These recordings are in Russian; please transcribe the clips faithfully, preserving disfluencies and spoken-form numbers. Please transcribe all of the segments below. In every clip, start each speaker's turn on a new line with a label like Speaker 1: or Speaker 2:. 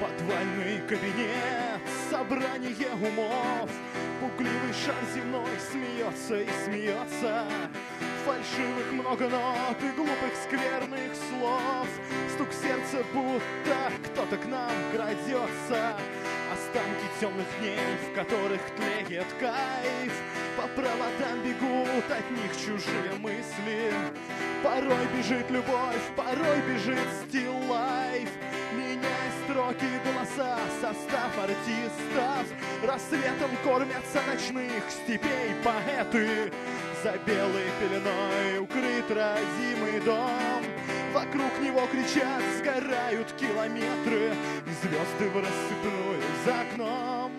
Speaker 1: Подвальный кабинет, собрание умов, пугливый шар земной смеется и смеется. Фальшивых много нот и глупых скверных слов. Стук сердца, будто кто-то к нам крадется. Останки темных дней, в которых тлеет кайф. По проводам бегут от них чужие мысли. Порой бежит любовь, порой бежит still life. Меняя строки, голоса, состав артистов. Рассветом кормятся ночных степей поэты. За белой пеленой укрыт родимый дом. Вокруг него кричат, сгорают километры. И звезды в рассыпную за окном.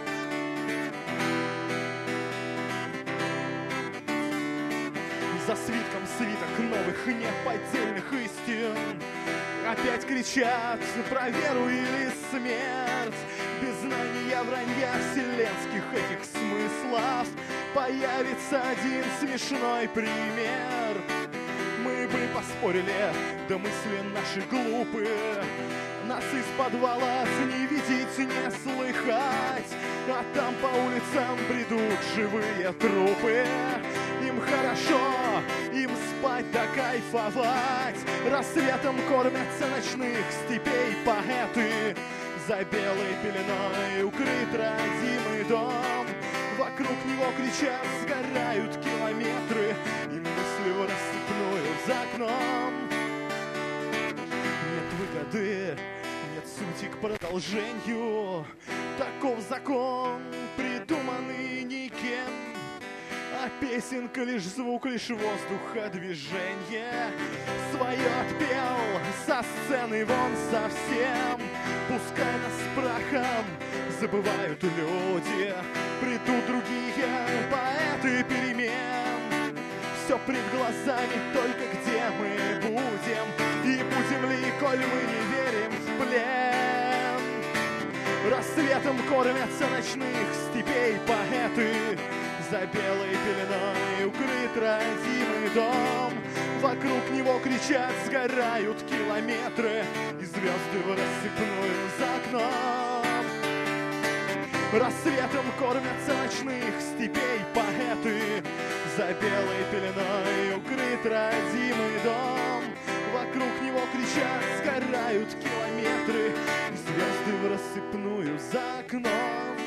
Speaker 1: За свитком свиток новых неподдельных истин. Опять кричат про веру или смерть. Без знания вранья вселенских этих смыслов появится один смешной пример. Мы бы поспорили, да мысли наши глупые. Нас из подвала не видеть, не слыхать. А там по улицам бредут живые трупы. Им хорошо, им спать да кайфовать. Рассветом кормятся ночных степей поэты. За белой пеленой укрыт родимый дом. Вокруг него кричат, сгорают километры. И мысли в рассыпную за окном. Нет выгоды, нет сути к продолжению. Таков закон, придуманный никем. А песенка лишь звук, лишь воздуха движение. Свое отпел со сцены вон совсем. Пускай нас прахом забывают люди. Придут другие поэты перемен. Все пред глазами, только где мы будем. И будем ли, коль мы не верим в плен. Рассветом кормятся ночных степей поэты. За белой пеленой укрыт родимый дом. Вокруг него кричат, сгорают километры. И звезды в рассыпную за окном. Рассветом кормятся ночных степей поэты. За белой пеленой укрыт родимый дом. Вокруг него кричат, сгорают километры. И звезды в рассыпную за окном.